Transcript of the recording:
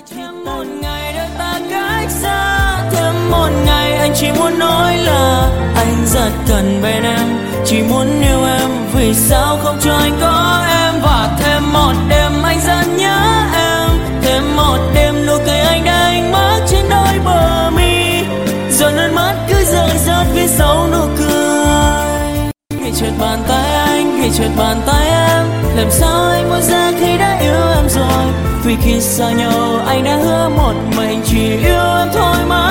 Thêm một ngày đợi ta cách xa, thêm một ngày anh chỉ muốn nói là anh rất cần bên em, chỉ muốn yêu em vì sao không cho anh có em. Và thêm một đêm anh rất nhớ em, thêm một đêm nụ cười anh đánh mất trên đôi bờ mi, rồi nước mắt cứ rơi rớt phía sau nụ cười. Ghi trượt bàn tay anh, ghi trượt bàn tay em, làm sao anh muốn ra khi đã yêu em rồi. Vì khi xa nhau anh đã hứa một mình chỉ yêu em thôi mà